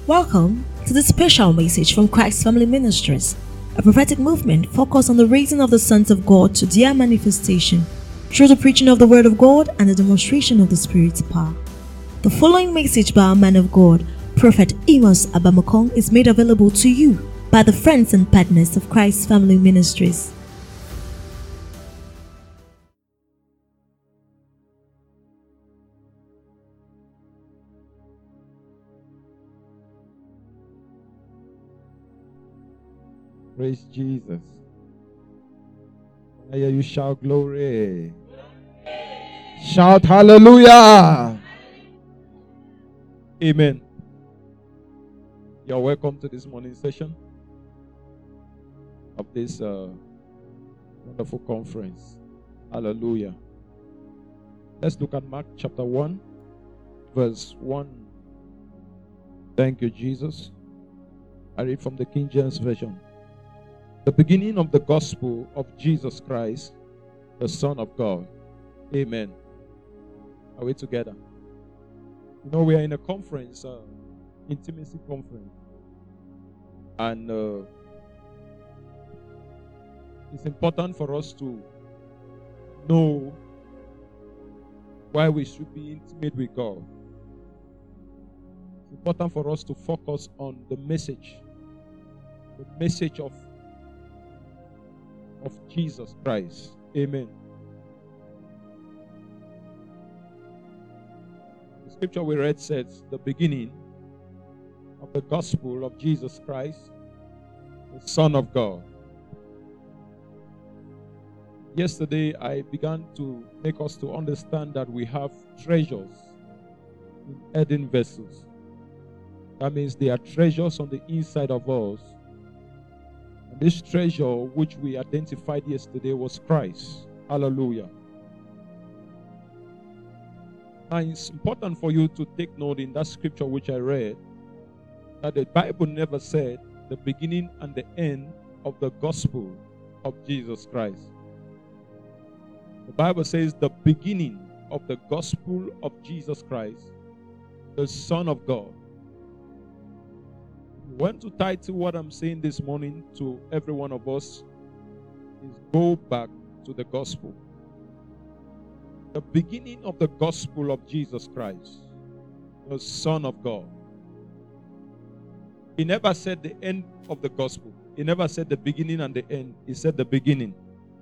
Welcome to this special message from Christ Family Ministries, a prophetic movement focused on the raising of the sons of God to their manifestation through the preaching of the Word of God and the demonstration of the Spirit's power. The following message by our man of God, Prophet Amos Abamakong, is made available to you by the friends and partners of Christ Family Ministries. Praise Jesus. I hear you shout glory. Shout hallelujah. Amen. You're welcome to this morning session of this wonderful conference. Hallelujah. Let's look at Mark chapter 1, verse 1. Thank you, Jesus. I read from the King James Version. The beginning of the gospel of Jesus Christ, the Son of God. Amen. Are we together? You know, we are in a conference, intimacy conference. And it's important for us to know why we should be intimate with God. It's important for us to focus on the message of Jesus Christ. Amen. The scripture we read says the beginning of the gospel of Jesus Christ, the Son of God. Yesterday I began to make us to understand that we have treasures in earthen vessels. That means there are treasures on the inside of us. And this treasure which we identified yesterday was Christ. Hallelujah. Now it's important for you to take note in that scripture which I read that the Bible never said the beginning and the end of the gospel of Jesus Christ. The Bible says the beginning of the gospel of Jesus Christ, the Son of God. I want to title what I'm saying this morning to every one of us is go back to the gospel. The beginning of the gospel of Jesus Christ, the Son of God. He never said the end of the gospel. He never said the beginning and the end. He said the beginning.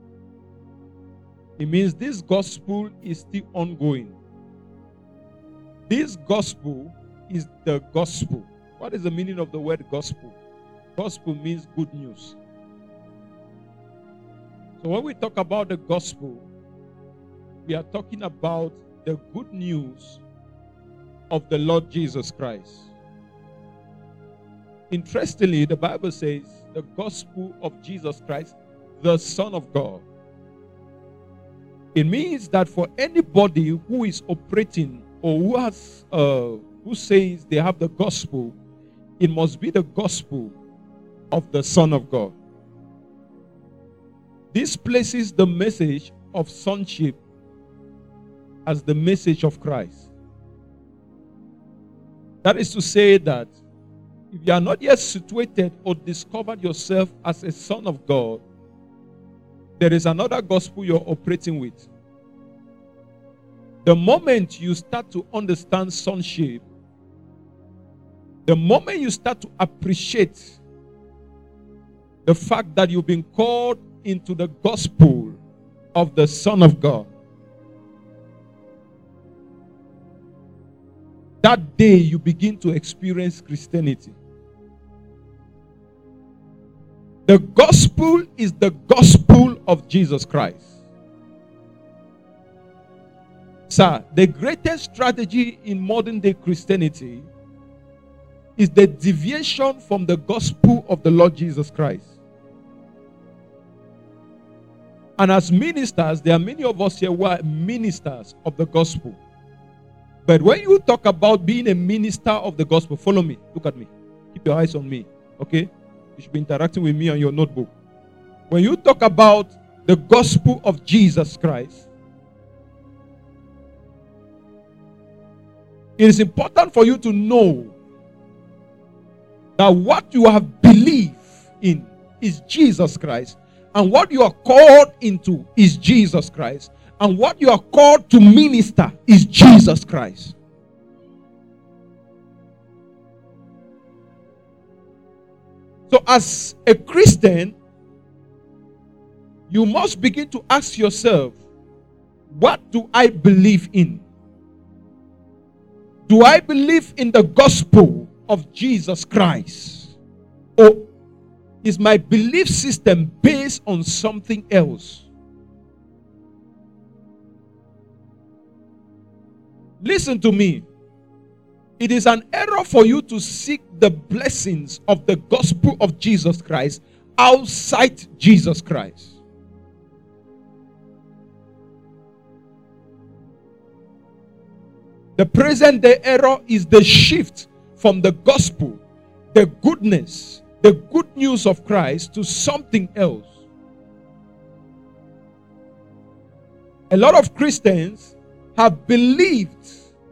It means this gospel is still ongoing. This gospel is the gospel. What is the meaning of the word gospel? Gospel means good news. So when we talk about the gospel, we are talking about the good news of the Lord Jesus Christ. Interestingly, the Bible says the gospel of Jesus Christ, the Son of God. It means that for anybody who is operating or who says they have the gospel, it must be the gospel of the Son of God. This places the message of sonship as the message of Christ. That is to say that if you are not yet situated or discovered yourself as a son of God, there is another gospel you're operating with. The moment you start to understand sonship, the moment you start to appreciate the fact that you've been called into the gospel of the Son of God, that day you begin to experience Christianity. The gospel is the gospel of Jesus Christ. Sir, the greatest strategy in modern day Christianity is the deviation from the gospel of the Lord Jesus Christ. And as ministers, there are many of us here who are ministers of the gospel. But when you talk about being a minister of the gospel, follow me, look at me, keep your eyes on me, okay? You should be interacting with me on your notebook. When you talk about the gospel of Jesus Christ, it is important for you to know that what you have believed in is Jesus Christ, and what you are called into is Jesus Christ, and what you are called to minister is Jesus Christ. So as a Christian, you must begin to ask yourself, what do I believe in? Do I believe in the gospel of Jesus Christ? Or is my belief system based on something else? Listen to me. It is an error for you to seek the blessings of the gospel of Jesus Christ outside Jesus Christ. The present day error is the shift from the gospel, the goodness, the good news of Christ to something else. A lot of Christians have believed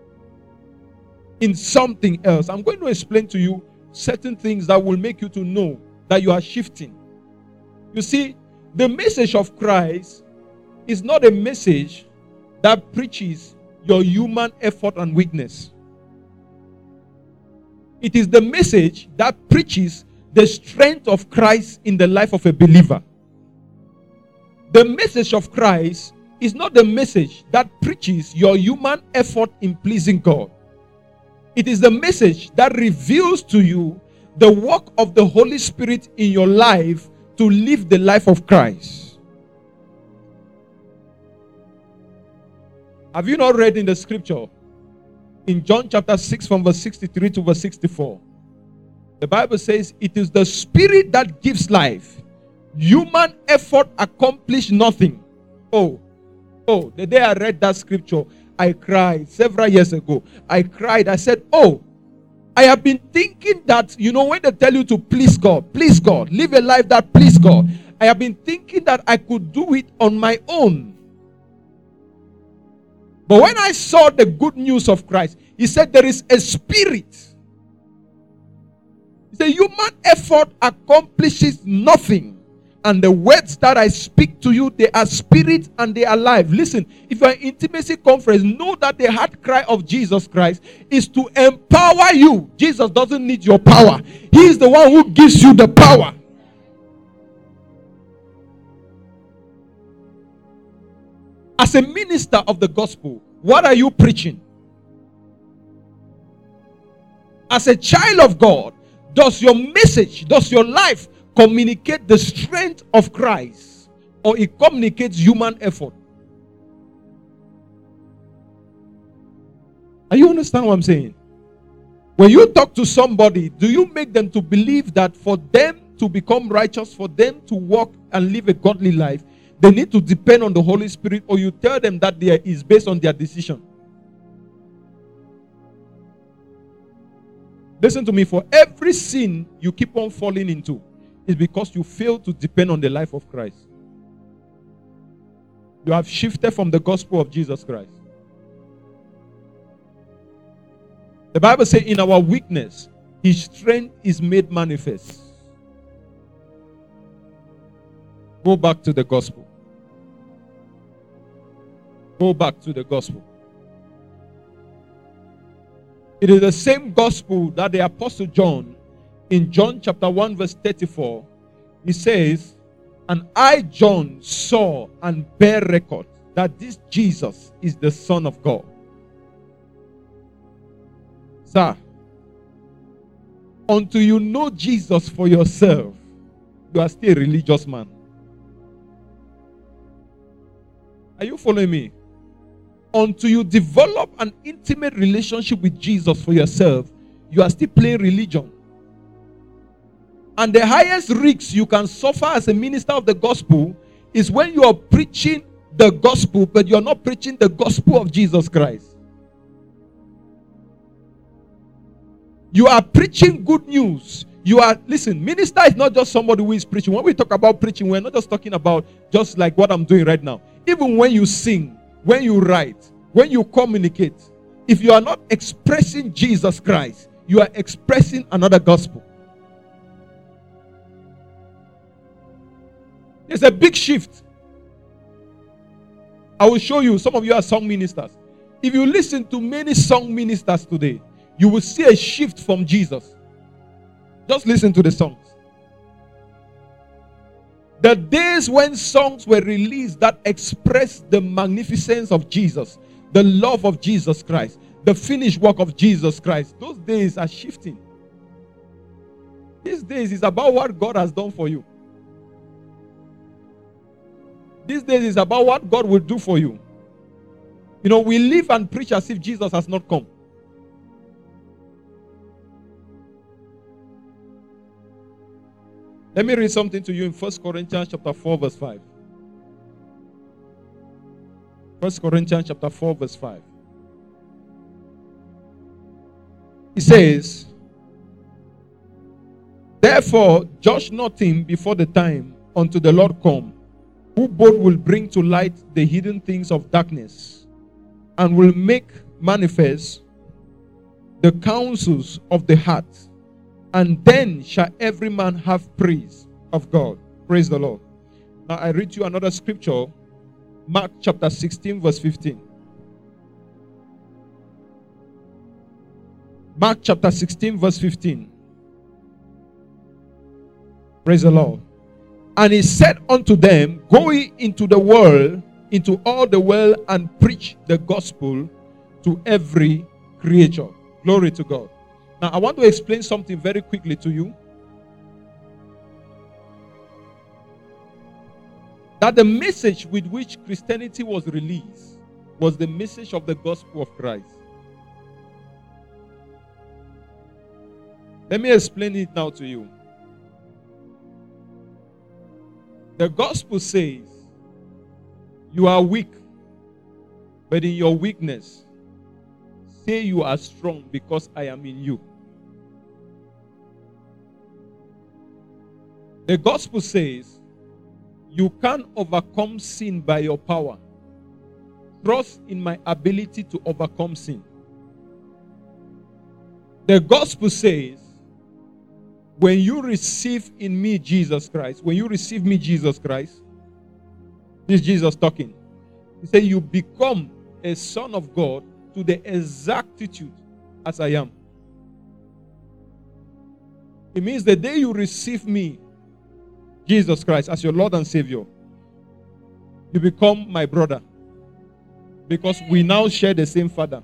in something else. I'm going to explain to you certain things that will make you to know that you are shifting. You see, the message of Christ is not a message that preaches your human effort and weakness. It is the message that preaches the strength of Christ in the life of a believer. The message of Christ is not the message that preaches your human effort in pleasing God. It is the message that reveals to you the work of the Holy Spirit in your life to live the life of Christ. Have you not read in the scripture in John chapter 6 from verse 63 to verse 64? The Bible says it is the Spirit that gives life. Human effort accomplishes nothing. Oh, the day I read that scripture, I cried several years ago. I cried. I said, I have been thinking that, when they tell you to please God, live a life that please God. I have been thinking that I could do it on my own. But when I saw the good news of Christ, he said there is a spirit. He said human effort accomplishes nothing. And the words that I speak to you, they are spirit and they are life. Listen, if you are in intimacy conference, know that the heart cry of Jesus Christ is to empower you. Jesus doesn't need your power. He is the one who gives you the power. As a minister of the gospel, what are you preaching? As a child of God, does your message, does your life communicate the strength of Christ, or it communicates human effort? Are you understand what I'm saying? When you talk to somebody, do you make them to believe that for them to become righteous, for them to walk and live a godly life, they need to depend on the Holy Spirit, or you tell them that there is based on their decision? Listen to me, for every sin you keep on falling into is because you fail to depend on the life of Christ. You have shifted from the gospel of Jesus Christ. The Bible says in our weakness, his strength is made manifest. Go back to the gospel. Go back to the gospel. It is the same gospel that the Apostle John, in John chapter 1 verse 34, he says, and I, John, saw and bear record that this Jesus is the Son of God. Sir, until you know Jesus for yourself, you are still a religious man. Are you following me? Until you develop an intimate relationship with Jesus for yourself, you are still playing religion. And the highest risks you can suffer as a minister of the gospel is when you are preaching the gospel, but you are not preaching the gospel of Jesus Christ. You are preaching good news. Listen, minister is not just somebody who is preaching. When we talk about preaching, we're not just talking about just like what I'm doing right now. Even when you sing, when you write, when you communicate, if you are not expressing Jesus Christ, you are expressing another gospel. There's a big shift. I will show you. Some of you are song ministers. If you listen to many song ministers today, you will see a shift from Jesus. Just listen to the songs. The days when songs were released that expressed the magnificence of Jesus, the love of Jesus Christ, the finished work of Jesus Christ, those days are shifting. These days is about what God has done for you. These days is about what God will do for you. You know, we live and preach as if Jesus has not come. Let me read something to you in 1 Corinthians chapter 4 verse 5. 1 Corinthians chapter 4 verse 5. It says, therefore, judge not him before the time until the Lord come, who both will bring to light the hidden things of darkness, and will make manifest the counsels of the heart. And then shall every man have praise of God. Praise the Lord. Now I read you another scripture. Mark chapter 16 verse 15. Mark chapter 16 verse 15. Praise the Lord. And he said unto them, go ye into the world, into all the world, and preach the gospel to every creature. Glory to God. Now, I want to explain something very quickly to you. That the message with which Christianity was released was the message of the gospel of Christ. Let me explain it now to you. The gospel says, you are weak, but in your weakness, say you are strong because I am in you. The gospel says, you can't overcome sin by your power. Trust in my ability to overcome sin. The gospel says, when you receive in me Jesus Christ, when you receive me Jesus Christ, this is Jesus talking. He said, you become a son of God to the exactitude as I am. It means the day you receive me, Jesus Christ, as your Lord and Savior, you become my brother. Because we now share the same Father.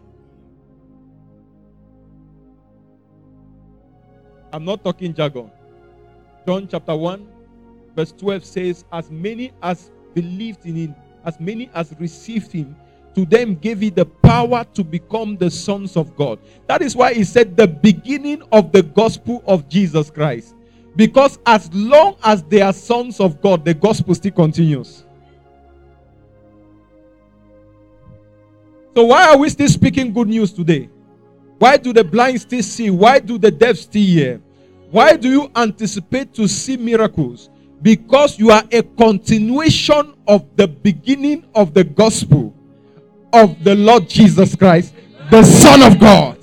I'm not talking jargon. John chapter 1, verse 12 says, as many as believed in him, as many as received him, to them gave he the power to become the sons of God. That is why he said the beginning of the gospel of Jesus Christ. Because as long as they are sons of God, the gospel still continues. So why are we still speaking good news today? Why do the blind still see? Why do the deaf still hear? Why do you anticipate to see miracles? Because you are a continuation of the beginning of the gospel of the Lord Jesus Christ, the Son of God.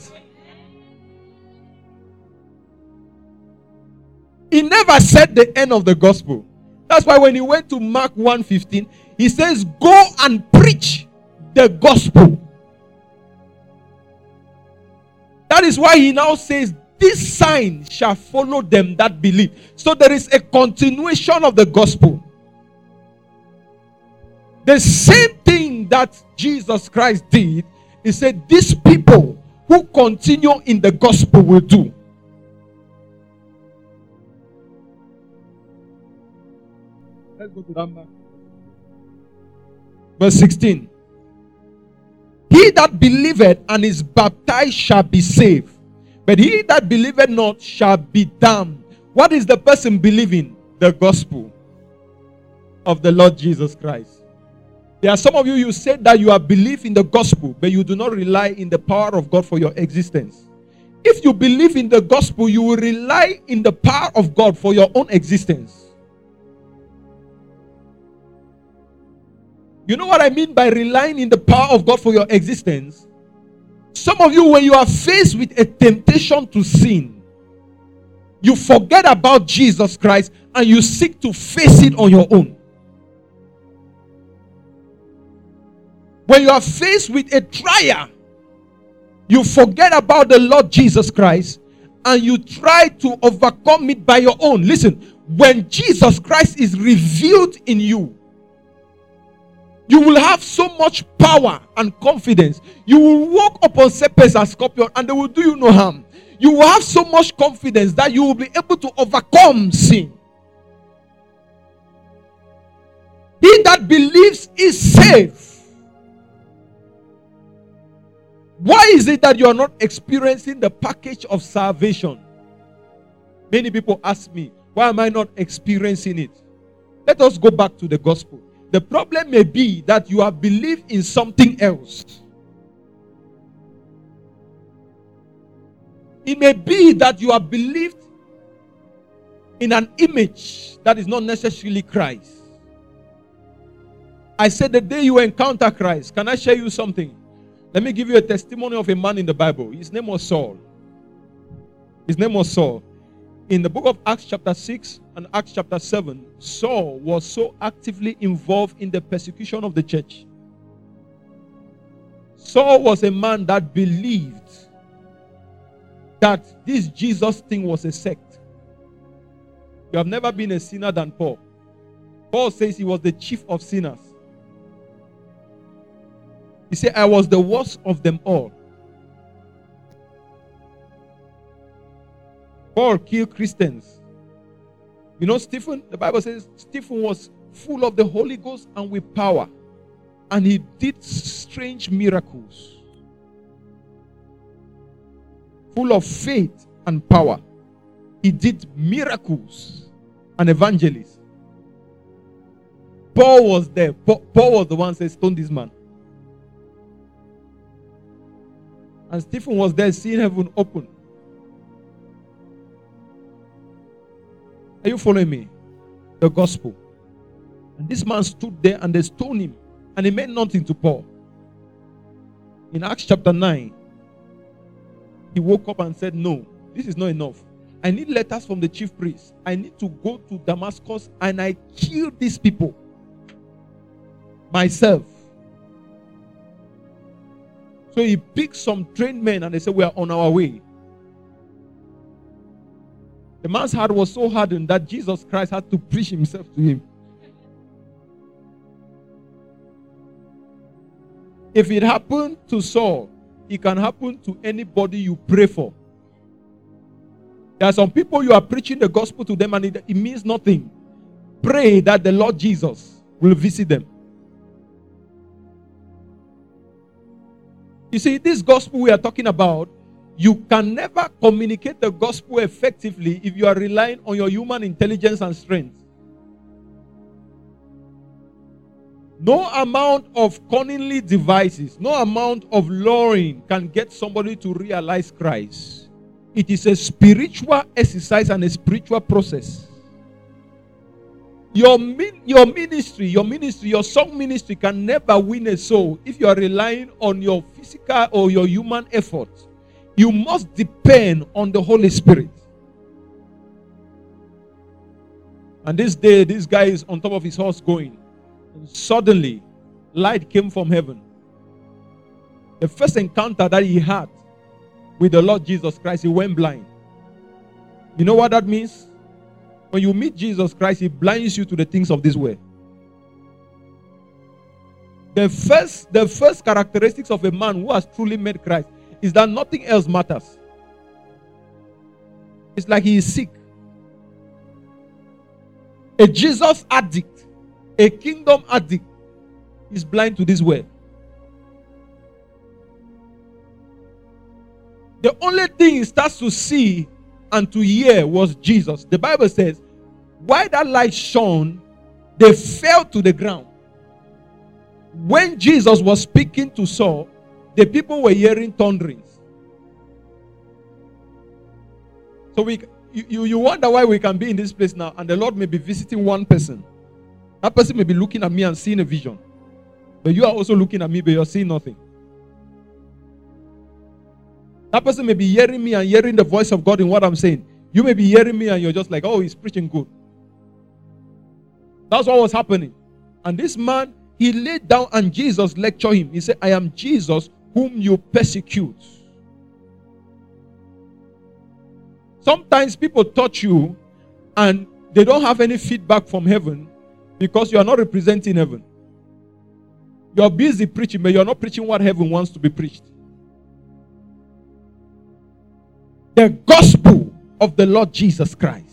He never said the end of the gospel. That's why when he went to Mark 1:15, he says, go and preach the gospel. That is why he now says, this sign shall follow them that believe. So there is a continuation of the gospel. The same thing that Jesus Christ did, he said, these people who continue in the gospel will do. Let's go to that mark. Verse 16. He that believeth and is baptized shall be saved, but he that believeth not shall be damned. What is the person believing? The gospel of the Lord Jesus Christ. There are some of you, you said that you are believe in the gospel, but you do not rely in the power of God for your existence. If you believe in the gospel, you will rely in the power of God for your own existence. You know what I mean by relying in the power of God for your existence? Some of you, when you are faced with a temptation to sin, you forget about Jesus Christ and you seek to face it on your own. When you are faced with a trial, you forget about the Lord Jesus Christ and you try to overcome it by your own. Listen, when Jesus Christ is revealed in you, you will have so much power and confidence. You will walk upon serpents and scorpions and they will do you no harm. You will have so much confidence that you will be able to overcome sin. He that believes is safe. Why is it that you are not experiencing the package of salvation? Many people ask me, why am I not experiencing it? Let us go back to the gospel. The problem may be that you have believed in something else. It may be that you have believed in an image that is not necessarily Christ. I said the day you encounter Christ, can I share you something? Let me give you a testimony of a man in the Bible. His name was Saul. His name was Saul. In the book of Acts chapter 6 and Acts chapter 7, Saul was so actively involved in the persecution of the church. Saul was a man that believed that this Jesus thing was a sect. You have never been a sinner than Paul. Paul says he was the chief of sinners. He said, I was the worst of them all. Paul killed Christians. You know Stephen? The Bible says Stephen was full of the Holy Ghost and with power. And he did strange miracles. Full of faith and power. He did miracles and evangelists. Paul was there. Paul was the one who said, stone this man. And Stephen was there seeing heaven open. Are you following me? The gospel. And this man stood there and they stoned him. And it meant nothing to Paul. In Acts chapter 9, he woke up and said, no, this is not enough. I need letters from the chief priest. I need to go to Damascus and I kill these people myself. So he picked some trained men and they said, we are on our way. The man's heart was so hardened that Jesus Christ had to preach himself to him. If it happened to Saul, it can happen to anybody you pray for. There are some people you are preaching the gospel to them and it means nothing. Pray that the Lord Jesus will visit them. You see, this gospel we are talking about, you can never communicate the gospel effectively if you are relying on your human intelligence and strength. No amount of cunningly devices, no amount of luring can get somebody to realize Christ. It is a spiritual exercise and a spiritual process. Your ministry, your song ministry can never win a soul if you are relying on your physical or your human effort. You must depend on the Holy Spirit. And this day, this guy is on top of his horse going. And suddenly, light came from heaven. The first encounter that he had with the Lord Jesus Christ, he went blind. You know what that means? When you meet Jesus Christ, he blinds you to the things of this world. The first characteristics of a man who has truly met Christ is that nothing else matters. It's like he is sick. A Jesus addict, a kingdom addict, is blind to this world. The only thing he starts to see and to hear was Jesus. The Bible says, while that light shone, they fell to the ground. When Jesus was speaking to Saul, the people were hearing thunderings. So you wonder why we can be in this place now and the Lord may be visiting one person. That person may be looking at me and seeing a vision. But you are also looking at me, but you're seeing nothing. That person may be hearing me and hearing the voice of God in what I'm saying. You may be hearing me and you're just like, oh, he's preaching good. That's what was happening. And this man, he laid down and Jesus lectured him. He said, I am Jesus whom you persecute. Sometimes people touch you and they don't have any feedback from heaven because you are not representing heaven. You are busy preaching, but you are not preaching what heaven wants to be preached. The gospel of the Lord Jesus Christ.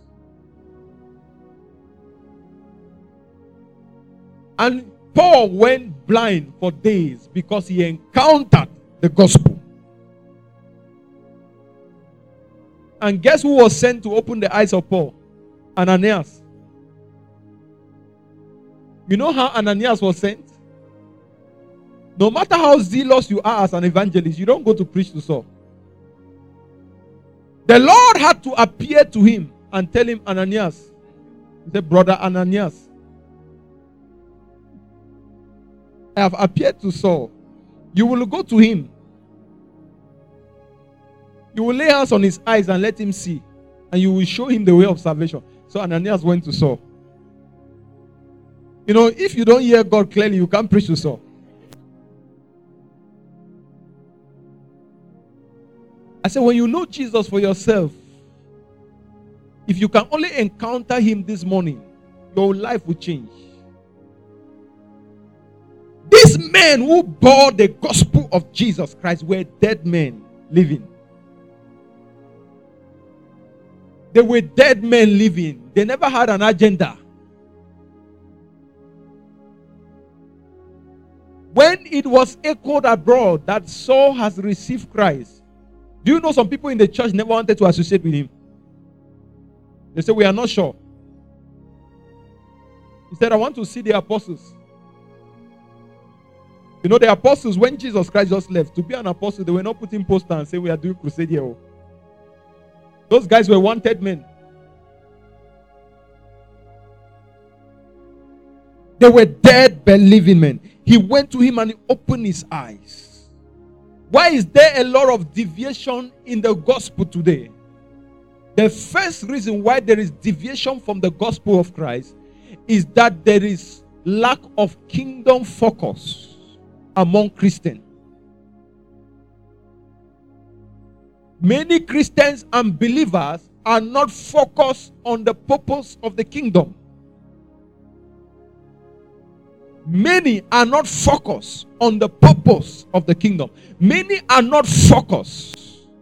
And Paul went blind for days because he encountered the gospel. And guess who was sent to open the eyes of Paul? Ananias. You know how Ananias was sent? No matter how zealous you are as an evangelist, you don't go to preach to Saul. The Lord had to appear to him and tell him, Ananias. He said, Brother Ananias, I have appeared to Saul. You will go to him. You will lay hands on his eyes and let him see. And you will show him the way of salvation. So Ananias went to Saul. You know, if you don't hear God clearly, you can't preach to Saul. I said, when you know Jesus for yourself, if you can only encounter him this morning, your life will change. These men who bore the gospel of Jesus Christ were dead men living. They were dead men living. They never had an agenda. When it was echoed abroad that Saul has received Christ, do you know some people in the church never wanted to associate with him? They said, we are not sure. He said, I want to see the apostles. You know, the apostles, when Jesus Christ just left, to be an apostle, they were not putting posters and saying, we are doing crusade here. Those guys were wanted men. They were dead but living men. He went to him and he opened his eyes. Why is there a lot of deviation in the gospel today? The first reason why there is deviation from the gospel of Christ is that there is lack of kingdom focus among Christians. Many Christians and believers are not focused on the purpose of the kingdom. Many are not focused on the purpose of the kingdom. Many are not focused.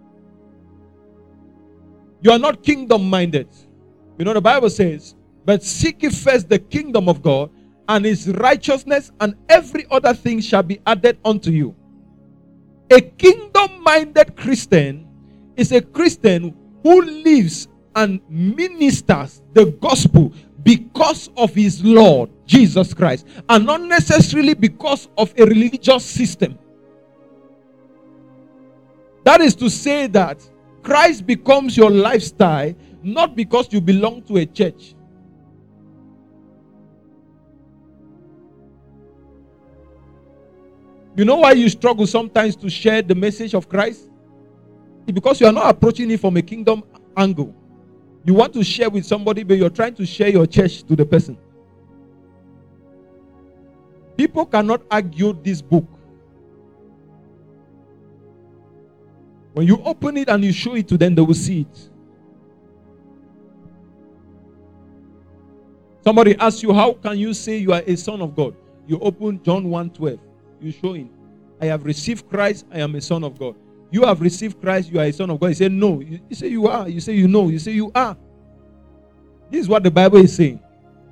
You are not kingdom minded. You know, the Bible says, but seek ye first the kingdom of God and his righteousness, and every other thing shall be added unto you. A kingdom minded Christian is a Christian who lives and ministers the gospel because of his Lord Jesus Christ, and not necessarily because of a religious system. That is to say that Christ becomes your lifestyle not because you belong to a church. You know why you struggle sometimes to share the message of Christ? It's because you are not approaching it from a kingdom angle. You want to share with somebody, but you're trying to share your church to the person. People cannot argue this book. When you open it and you show it to them, they will see it. Somebody asks you, how can you say you are a son of God? You open John 1:12. You show him, I have received Christ, I am a son of God. You have received Christ, you are a son of God. He said, no. You say you are. You say you know. You say you are. This is what the Bible is saying.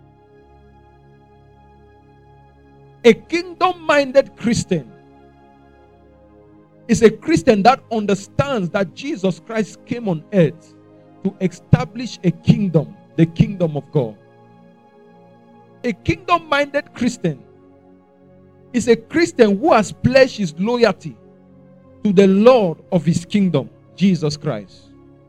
A kingdom-minded Christian is a Christian that understands that Jesus Christ came on earth to establish a kingdom, the kingdom of God. A kingdom-minded Christian is a Christian who has pledged his loyalty to the Lord of his kingdom, Jesus Christ.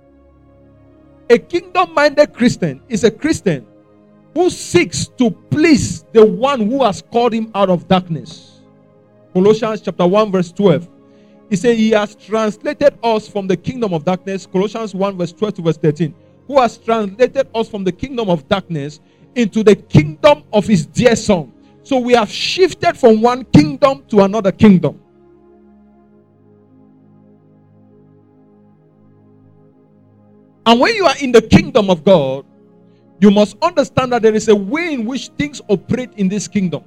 A kingdom-minded Christian is a Christian who seeks to please the one who has called him out of darkness. Colossians chapter 1 verse 12. He said he has translated us from the kingdom of darkness. Colossians 1 verse 12 to verse 13. Who has translated us from the kingdom of darkness into the kingdom of his dear son. So we have shifted from one kingdom to another kingdom. And when you are in the kingdom of God, you must understand that there is a way in which things operate in this kingdom.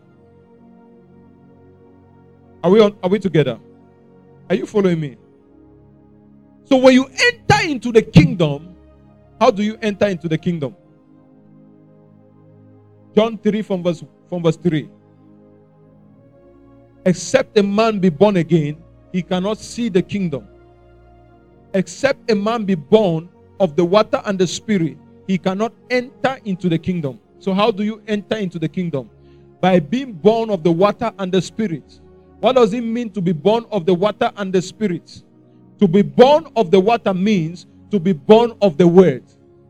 Are we together? Are you following me? So when you enter into the kingdom, how do you enter into the kingdom? John 3 from verse 3. Except a man be born again, he cannot see the kingdom. Except a man be born of the water and the spirit, he cannot enter into the kingdom. So how do you enter into the kingdom? By being born of the water and the spirit. What does it mean to be born of the water and the spirit? To be born of the water means to be born of the word.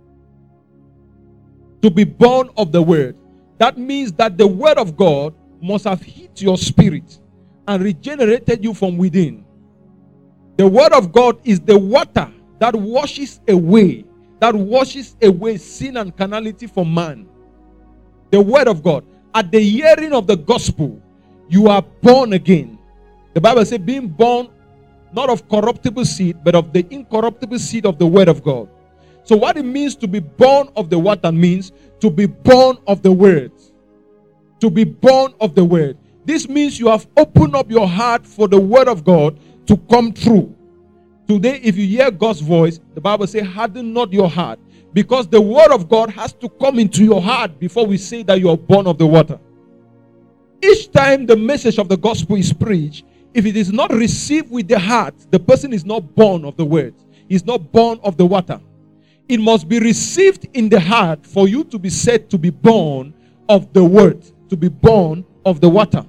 To be born of the word. That means that the word of God must have hit your spirit and regenerated you from within. The word of God is the water that washes away sin and carnality from man. The word of God. At the hearing of the gospel, you are born again. The Bible says, being born not of corruptible seed, but of the incorruptible seed of the word of God. So what it means to be born of the water means to be born of the word. To be born of the word. This means you have opened up your heart for the word of God to come true. Today, if you hear God's voice, the Bible says, harden not your heart. Because the word of God has to come into your heart before we say that you are born of the water. Each time the message of the gospel is preached, if it is not received with the heart, the person is not born of the word. He's not born of the water. It must be received in the heart for you to be said to be born of the word, to be born of the water.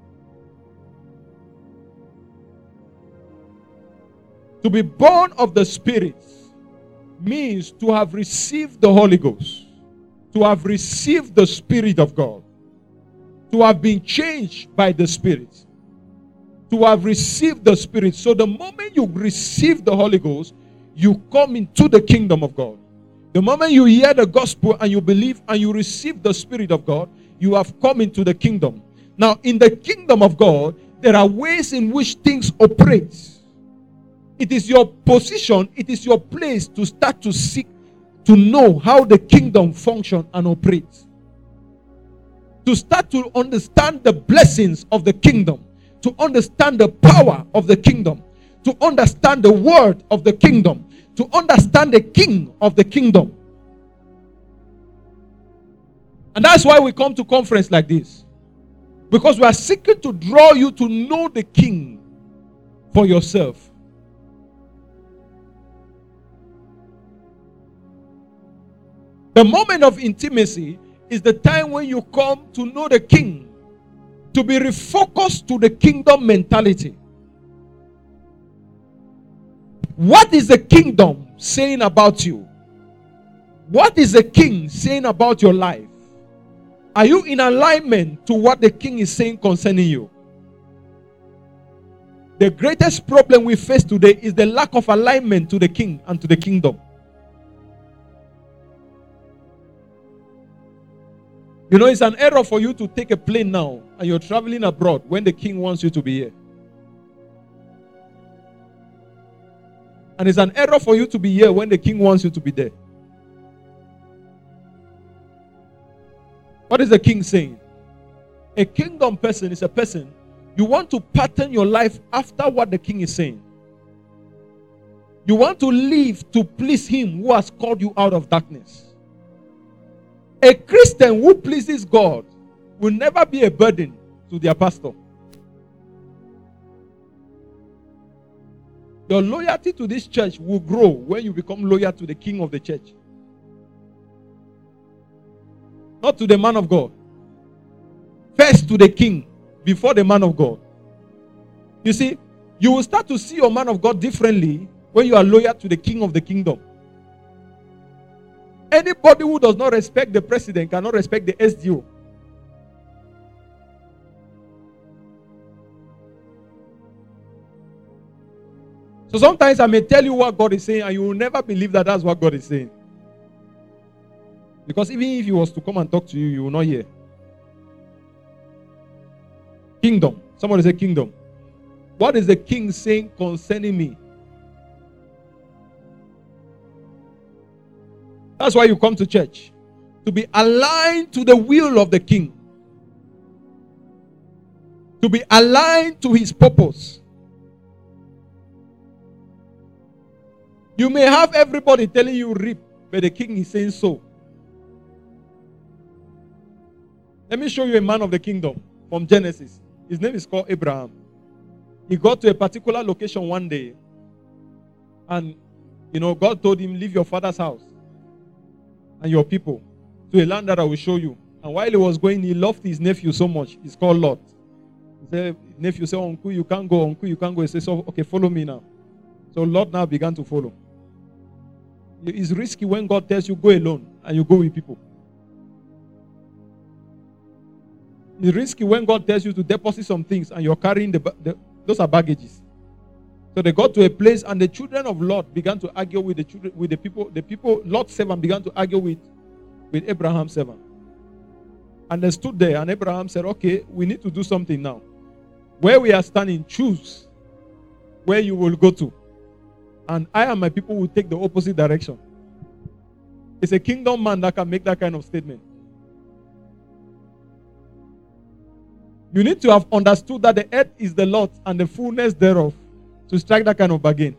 To be born of the Spirit means to have received the Holy Ghost, to have received the Spirit of God, to have been changed by the Spirit, to have received the Spirit. So the moment you receive the Holy Ghost, you come into the kingdom of God. The moment you hear the gospel and you believe and you receive the Spirit of God, you have come into the kingdom. Now, in the kingdom of God, there are ways in which things operate. It is your position, it is your place to start to seek to know how the kingdom functions and operates. To start to understand the blessings of the kingdom, to understand the power of the kingdom, to understand the word of the kingdom, to understand the king of the kingdom. And that's why we come to conference like this. Because we are seeking to draw you to know the king for yourself. The moment of intimacy is the time when you come to know the king, to be refocused to the kingdom mentality. What is the kingdom saying about you? What is the king saying about your life? Are you in alignment to what the king is saying concerning you? The greatest problem we face today is the lack of alignment to the king and to the kingdom. You know, it's an error for you to take a plane now and you're traveling abroad when the king wants you to be here. And it's an error for you to be here when the king wants you to be there. What is the king saying? A kingdom person is a person. You want to pattern your life after what the king is saying. You want to live to please him who has called you out of darkness. A Christian who pleases God will never be a burden to their pastor. Your loyalty to this church will grow when you become loyal to the king of the church. Not to the man of God. First to the king before the man of God. You see, you will start to see your man of God differently when you are loyal to the king of the kingdom. Anybody who does not respect the president cannot respect the SDO. So sometimes I may tell you what God is saying and you will never believe that that's what God is saying. Because even if he was to come and talk to you, you will not hear. Kingdom. Somebody say kingdom. What is the king saying concerning me? That's why you come to church. To be aligned to the will of the king. To be aligned to his purpose. You may have everybody telling you reap, but the king is saying sow. Let me show you a man of the kingdom from Genesis. His name is called Abraham. He got to a particular location one day. And, God told him, leave your father's house and your people to a land that I will show you. And while he was going, he loved his nephew so much. He's called Lot. He said, nephew said, uncle, you can't go. Uncle, you can't go. He said, so, okay, follow me now. So Lot now began to follow. It's risky when God tells you go alone and you go with people. It's risky when God tells you to deposit some things and you're carrying those are baggages. So they got to a place and the children of Lot began to argue with the people. Lot's servant began to argue with Abraham's servant. And they stood there and Abraham said, okay, we need to do something now. Where we are standing, choose where you will go to. And I and my people will take the opposite direction. It's a kingdom man that can make that kind of statement. You need to have understood that the earth is the Lord and the fullness thereof to strike that kind of bargain.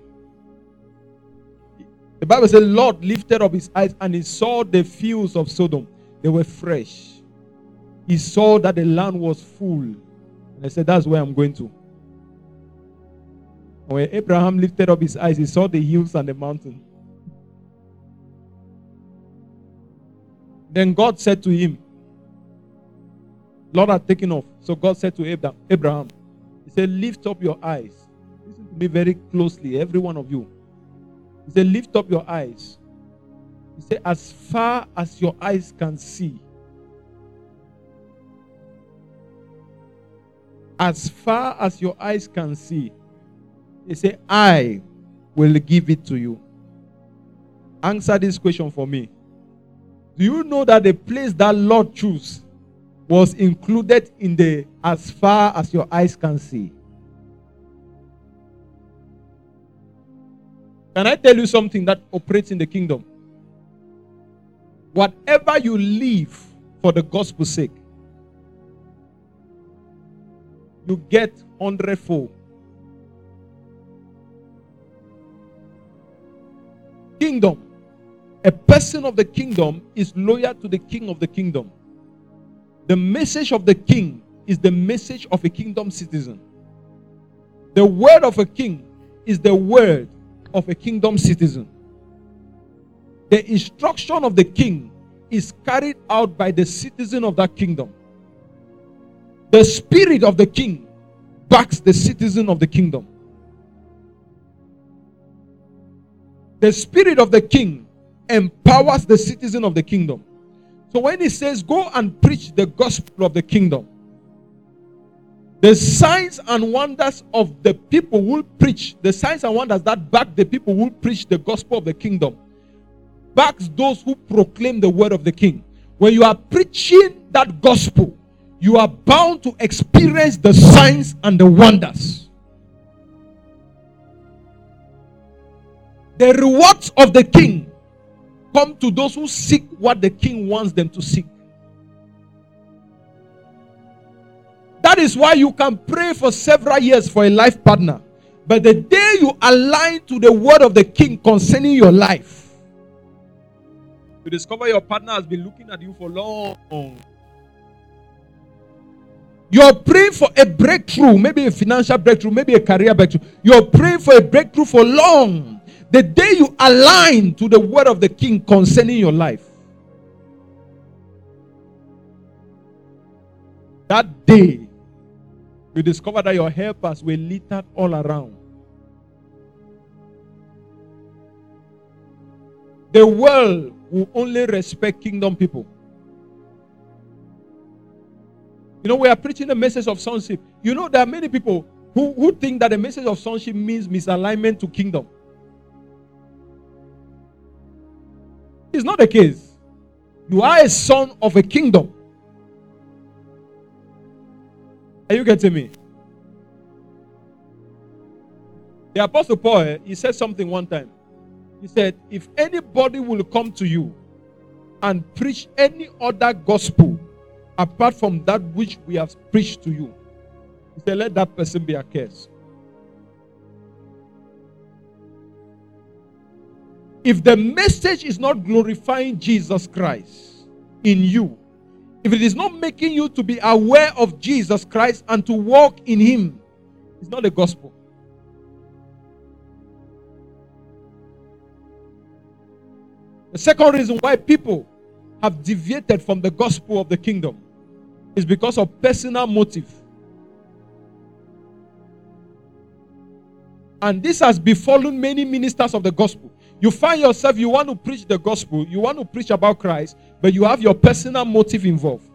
The Bible says, Lord lifted up his eyes and he saw the fields of Sodom. They were fresh. He saw that the land was full. And he said, that's where I'm going to. When Abraham lifted up his eyes, he saw the hills and the mountain. Then God said to him, Lord had taken off. So God said to Abraham, he said, lift up your eyes. Listen to me very closely, every one of you. He said, lift up your eyes. He said, as far as your eyes can see. As far as your eyes can see. He said, I will give it to you. Answer this question for me. Do you know that the place that Lord chose was included in the as far as your eyes can see? Can I tell you something that operates in the kingdom? Whatever you leave for the gospel's sake, you get 100-fold. Kingdom. A person of the kingdom is loyal to the king of the kingdom. The message of the king is the message of a kingdom citizen. The word of a king is the word of a kingdom citizen. The instruction of the king is carried out by the citizen of that kingdom. The spirit of the king backs the citizen of the kingdom. The spirit of the king empowers the citizen of the kingdom. So when he says, go and preach the gospel of the kingdom, the signs and wonders of the people will preach, the signs and wonders that back the people will preach the gospel of the kingdom, backs those who proclaim the word of the king. When you are preaching that gospel, you are bound to experience the signs and the wonders. The rewards of the king come to those who seek what the king wants them to seek. That is why you can pray for several years for a life partner. But the day you align to the word of the king concerning your life, you discover your partner has been looking at you for long. You're praying for a breakthrough, maybe a financial breakthrough, maybe a career breakthrough. You're praying for a breakthrough for long. The day you align to the word of the king concerning your life, that day, you discover that your helpers were littered all around. The world will only respect kingdom people. You know, we are preaching the message of sonship. You know, there are many people who think that the message of sonship means misalignment to kingdom. It's not the case. You are a son of a kingdom. Are you getting me? The Apostle Paul, he said something one time. He said, if anybody will come to you and preach any other gospel apart from that which we have preached to you, he said, let that person be accursed. If the message is not glorifying Jesus Christ in you, if it is not making you to be aware of Jesus Christ and to walk in Him, it's not the gospel. The second reason why people have deviated from the gospel of the kingdom is because of personal motive. And this has befallen many ministers of the gospel. You find yourself, you want to preach the gospel, you want to preach about Christ, but you have your personal motive involved.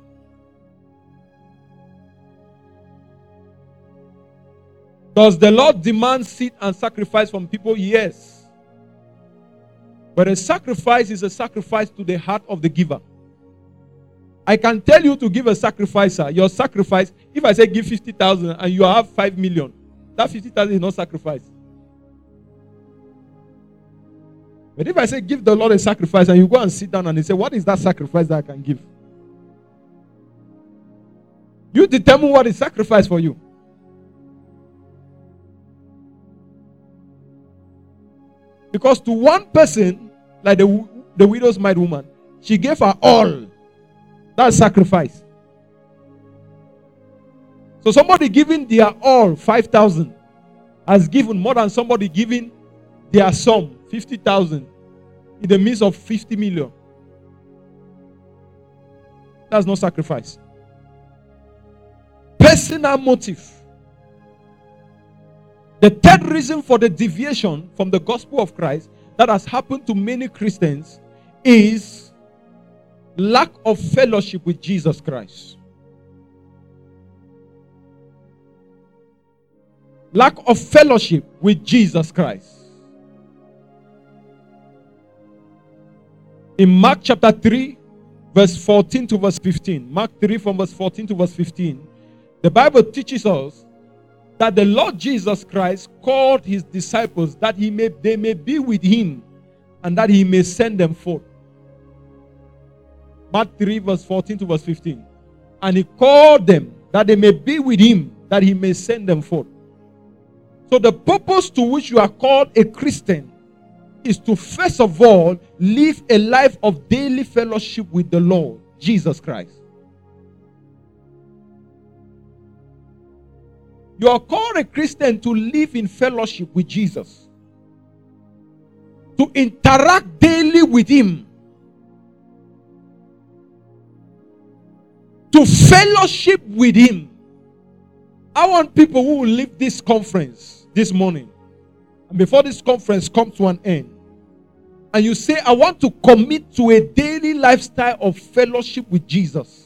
Does the Lord demand seed and sacrifice from people? Yes. But a sacrifice is a sacrifice to the heart of the giver. I can tell you to give a sacrifice, sir. Your sacrifice, if I say give 50,000 and you have 5 million, that 50,000 is not sacrifice. But if I say give the Lord a sacrifice and you go and sit down and you say, what is that sacrifice that I can give? You determine what is sacrifice for you. Because to one person, like the widow's mite woman, she gave her all. That's sacrifice. So somebody giving their all, 5,000, has given more than somebody giving their sum, 50,000, in the midst of 50 million. That's not sacrifice. Personal motive. The third reason for the deviation from the gospel of Christ that has happened to many Christians is lack of fellowship with Jesus Christ. Lack of fellowship with Jesus Christ. In Mark chapter 3, verse 14 to verse 15. Mark 3 from verse 14 to verse 15. The Bible teaches us that the Lord Jesus Christ called his disciples that they may be with him and that he may send them forth. Mark 3 verse 14 to verse 15. And he called them that they may be with him, that he may send them forth. So the purpose to which you are called a Christian is to first of all live a life of daily fellowship with the Lord Jesus Christ. You are called a Christian to live in fellowship with Jesus, to interact daily with him, to fellowship with him. I want people who will leave this conference this morning, and before this conference comes to an end, and you say, I want to commit to a daily lifestyle of fellowship with Jesus.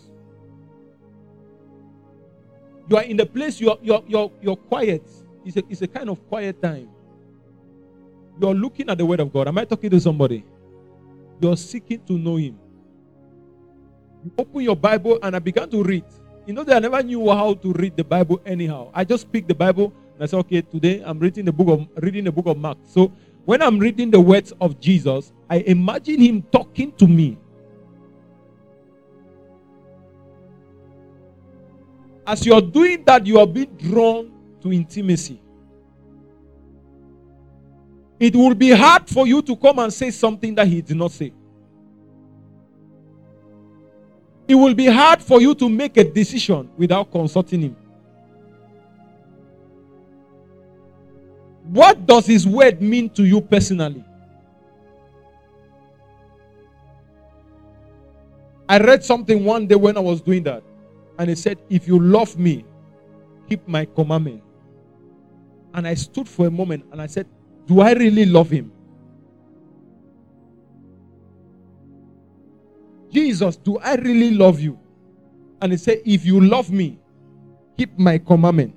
You are in the place, you're quiet. It's a kind of quiet time. You're looking at the word of God. Am I talking to somebody? You're seeking to know him. You open your Bible and I began to read. You know that I never knew how to read the Bible anyhow. I just picked the Bible and I said, okay, today I'm reading the book of Mark. So when I'm reading the words of Jesus, I imagine him talking to me. As you're doing that, you are being drawn to intimacy. It will be hard for you to come and say something that he did not say. It will be hard for you to make a decision without consulting him. What does his word mean to you personally? I read something one day when I was doing that. And he said, if you love me, keep my commandment. And I stood for a moment and I said, do I really love him? Jesus, do I really love you? And he said, if you love me, keep my commandment.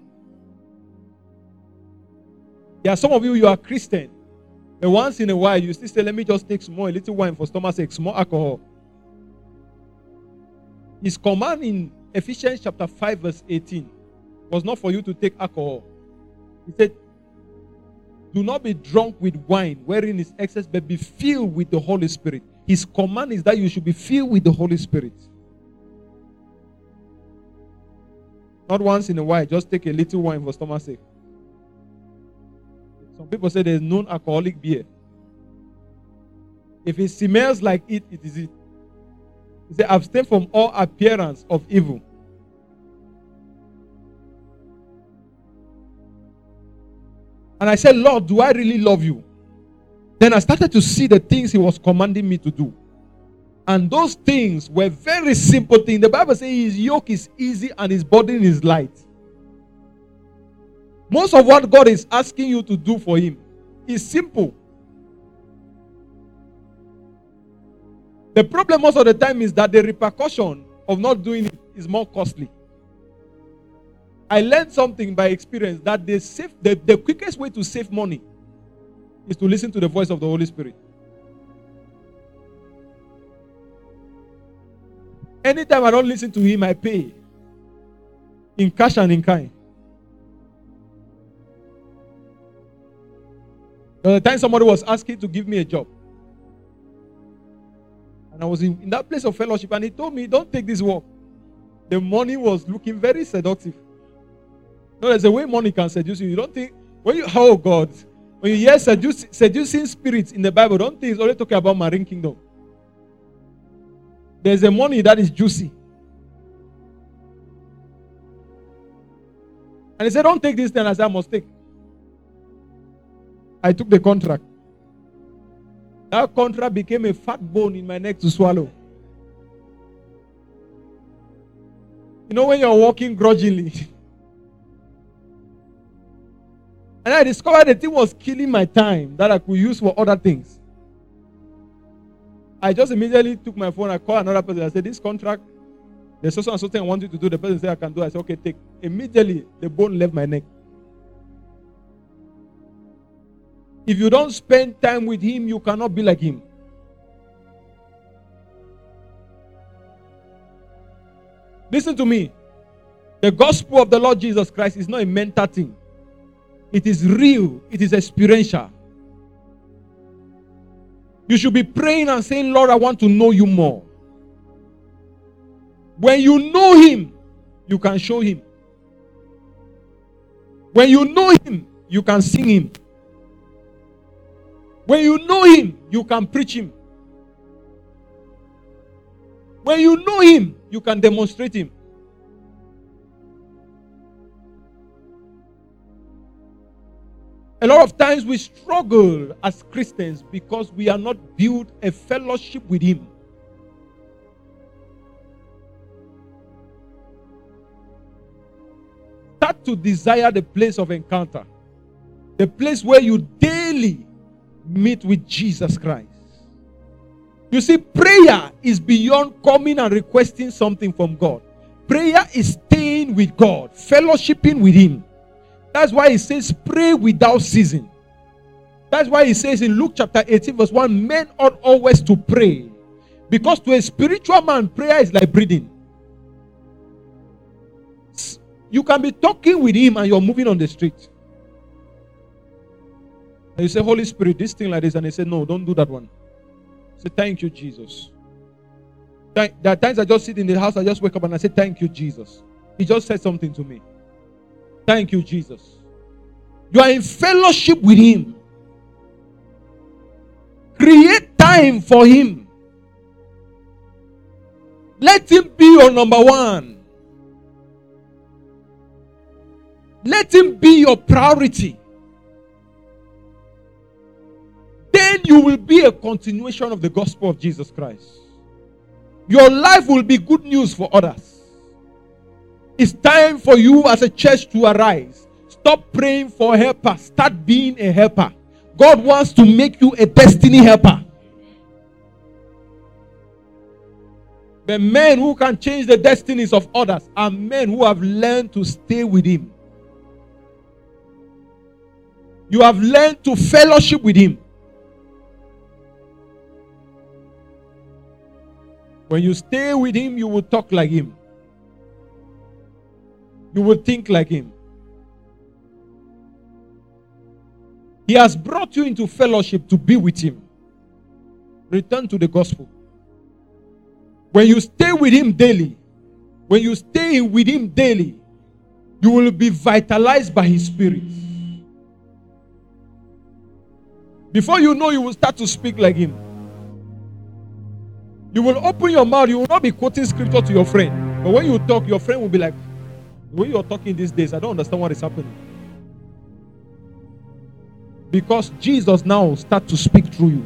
There are some of you, you are Christian. But once in a while, you still say, let me just take a little wine for stomach's sake, small alcohol. His command in Ephesians chapter 5 verse 18 was not for you to take alcohol. He said, do not be drunk with wine, wherein is excess, but be filled with the Holy Spirit. His command is that you should be filled with the Holy Spirit. Not once in a while, just take a little wine for stomach's sake. Some people say there's non-alcoholic beer. If it smells like it, it is it. He said, abstain from all appearance of evil. And I said, Lord, do I really love you? Then I started to see the things he was commanding me to do. And those things were very simple things. The Bible says his yoke is easy and his burden is light. Most of what God is asking you to do for him is simple. The problem most of the time is that the repercussion of not doing it is more costly. I learned something by experience that the quickest way to save money is to listen to the voice of the Holy Spirit. Anytime I don't listen to him, I pay in cash and in kind. By the time somebody was asking to give me a job, and I was in that place of fellowship, and he told me, don't take this work. The money was looking very seductive. No, there's a way money can seduce you. You don't think, oh God, when you hear seducing spirits in the Bible, don't think it's only talking about marine kingdom. There's a money that is juicy. And he said, don't take this thing. I said, I must take. I took the contract. That contract became a fat bone in my neck to swallow. You know when you're walking grudgingly. And I discovered the thing was killing my time that I could use for other things. I just immediately took my phone. I called another person. I said, this contract, there's so and so thing I want you to do. The person said, I can do it. I said, okay, take. Immediately, the bone left my neck. If you don't spend time with him, you cannot be like him. Listen to me. The gospel of the Lord Jesus Christ is not a mental thing. It is real. It is experiential. You should be praying and saying, Lord, I want to know you more. When you know him, you can show him. When you know him, you can sing him. When you know him, you can preach him. When you know him, you can demonstrate him. A lot of times we struggle as Christians because we are not built a fellowship with him. Start to desire the place of encounter. The place where you daily meet with Jesus Christ. You see, prayer is beyond coming and requesting something from God. Prayer is staying with God, fellowshipping with him. That's why he says pray without ceasing. That's why he says in Luke chapter 18 verse 1, men ought always to pray. Because to a spiritual man, prayer is like breathing. You can be talking with him and you're moving on the street. And you say, Holy Spirit, this thing like this. And he said, no, don't do that one. Say, thank you, Jesus. There are times I just sit in the house, I just wake up and I say, thank you, Jesus. He just said something to me. Thank you, Jesus. You are in fellowship with him. Create time for him. Let him be your number one. Let him be your priority. Then you will be a continuation of the gospel of Jesus Christ. Your life will be good news for others. It's time for you as a church to arise. Stop praying for helper. Start being a helper. God wants to make you a destiny helper. The men who can change the destinies of others are men who have learned to stay with him. You have learned to fellowship with him. When you stay with him, you will talk like him. You will think like him. He has brought you into fellowship to be with him. Return to the gospel. When you stay with him daily, you will be vitalized by his spirit. Before you know, you will start to speak like him. You will open your mouth. You will not be quoting scripture to your friend. But when you talk, your friend will be like, the way you're talking these days, I don't understand what is happening. Because Jesus now starts to speak through you.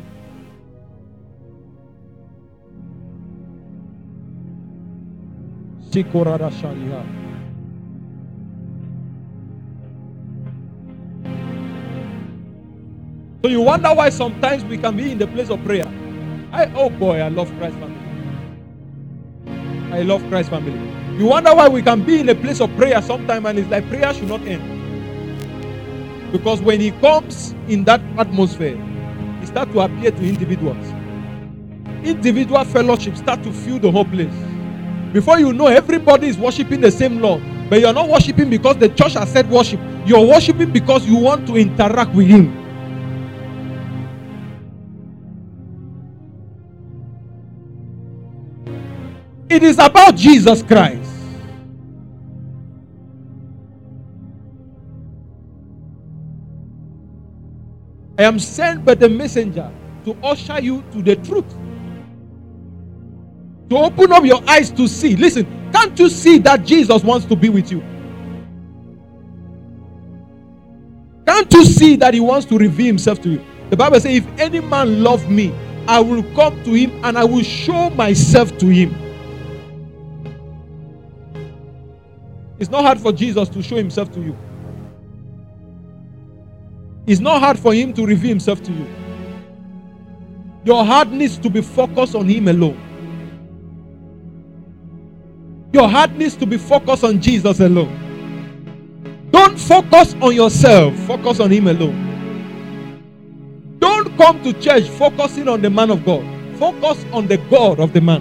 So you wonder why sometimes we can be in the place of prayer. Oh boy, I love Christ family. I love Christ family. You wonder why we can be in a place of prayer sometimes and it's like prayer should not end. Because when he comes in that atmosphere, he starts to appear to individuals. Individual fellowship start to fill the whole place. Before you know, everybody is worshiping the same Lord. But you're not worshiping because the church has said worship. You're worshiping because you want to interact with him. It is about Jesus Christ. I am sent by the messenger to usher you to the truth. To open up your eyes to see. Listen, can't you see that Jesus wants to be with you? Can't you see that he wants to reveal himself to you? The Bible says, if any man love me, I will come to him and I will show myself to him. It's not hard for Jesus to show himself to you. It's not hard for him to reveal himself to you. Your heart needs to be focused on him alone. Your heart needs to be focused on Jesus alone. Don't focus on yourself. Focus on him alone. Don't come to church focusing on the man of God. Focus on the God of the man.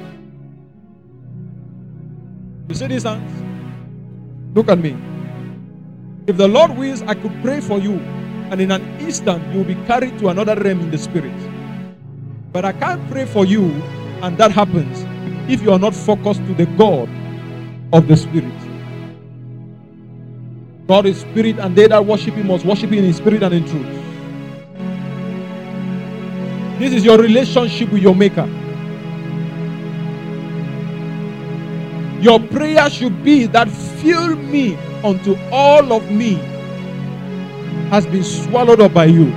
You see these hands? Look at me. If the Lord wills, I could pray for you, and in an instant you will be carried to another realm in the spirit. But I can't pray for you, and that happens if you are not focused to the God of the spirit. God is spirit, and they that worship him must worship him in spirit and in truth. This is your relationship with your maker. Your prayer should be that fill me unto all of me has been swallowed up by you.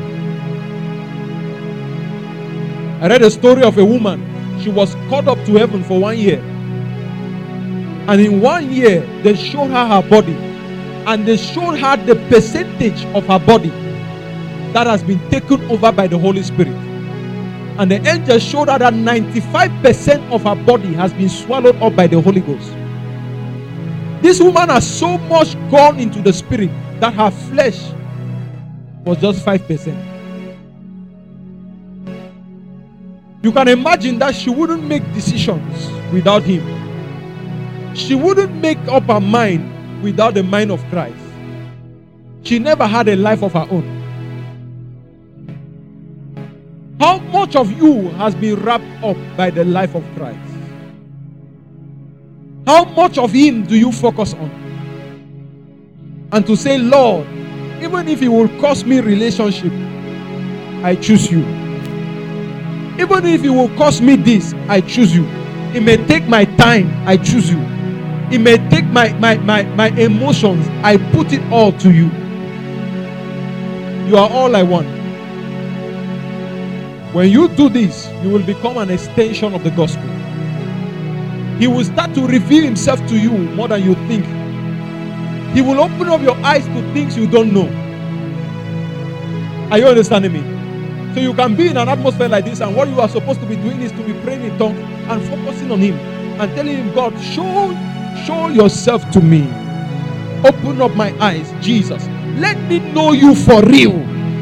I read a story of a woman. She was caught up to heaven for 1 year. And in 1 year, they showed her her body. And they showed her the percentage of her body that has been taken over by the Holy Spirit. And the angel showed her that 95% of her body has been swallowed up by the Holy Ghost. This woman has so much gone into the spirit that her flesh was just 5%. You can imagine that she wouldn't make decisions without him. She wouldn't make up her mind without the mind of Christ. She never had a life of her own. How much of you has been wrapped up by the life of Christ? How much of him do you focus on? And to say, Lord, even if it will cost me relationship, I choose you. Even if it will cost me this, I choose you. It may take my time, I choose you. It may take my emotions, I put it all to you. You are all I want. When you do this, you will become an extension of the gospel. He will start to reveal himself to you more than you think. He will open up your eyes to things you don't know. Are you understanding me? So you can be in an atmosphere like this, and what you are supposed to be doing is to be praying in tongues and focusing on him and telling him, God, show yourself to me. Open up my eyes, Jesus. Let me know you for real.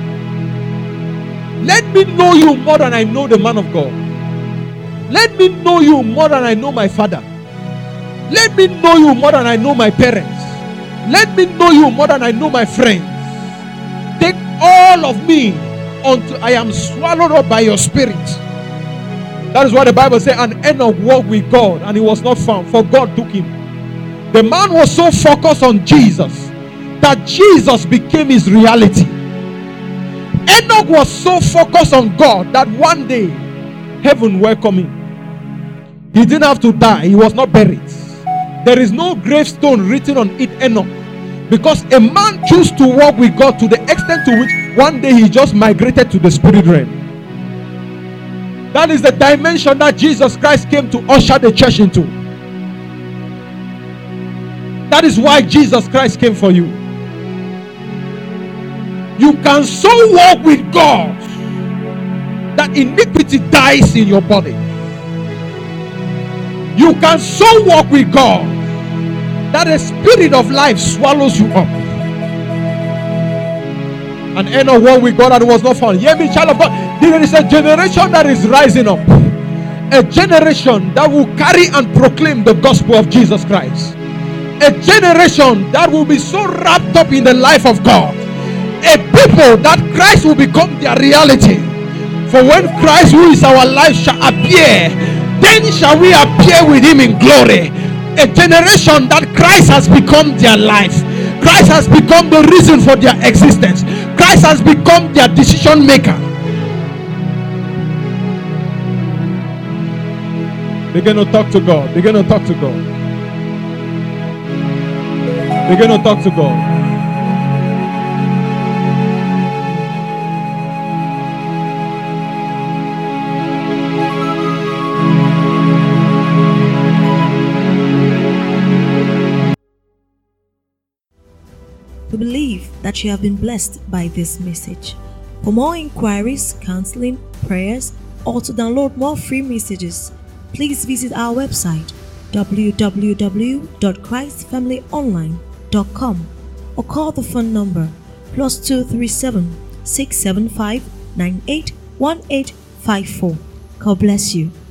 Let me know you more than I know the man of God. Let me know you more than I know my father. Let me know you more than I know my parents. Let me know you more than I know my friends. Take all of me until I am swallowed up by your spirit. That is what the Bible says. And Enoch walked with God, and he was not found, for God took him. The man was so focused on Jesus that Jesus became his reality. Enoch was so focused on God that one day heaven welcomed him. He didn't have to die. He was not buried. There is no gravestone written on it, Enoch, because a man chose to walk with God to the extent to which one day he just migrated to the spirit realm. That is the dimension that Jesus Christ came to usher the church into. That is why Jesus Christ came for you. You can so walk with God that iniquity dies in your body. You can so walk with God that the spirit of life swallows you up. And Enoch walked with God and was not found. Hear me, child of God. There is a generation that is rising up. A generation that will carry and proclaim the gospel of Jesus Christ. A generation that will be so wrapped up in the life of God. A people that Christ will become their reality. For when Christ, who is our life, shall appear, then shall we appear with him in glory. A generation that Christ has become their life. Christ has become the reason for their existence. Christ has become their decision maker. Begin to talk to God. Begin to talk to God. Begin to talk to God. We believe that you have been blessed by this message. For more inquiries, counseling, prayers, or to download more free messages, please visit our website www.christfamilyonline.com or call the phone number +237 675 981854. God bless you.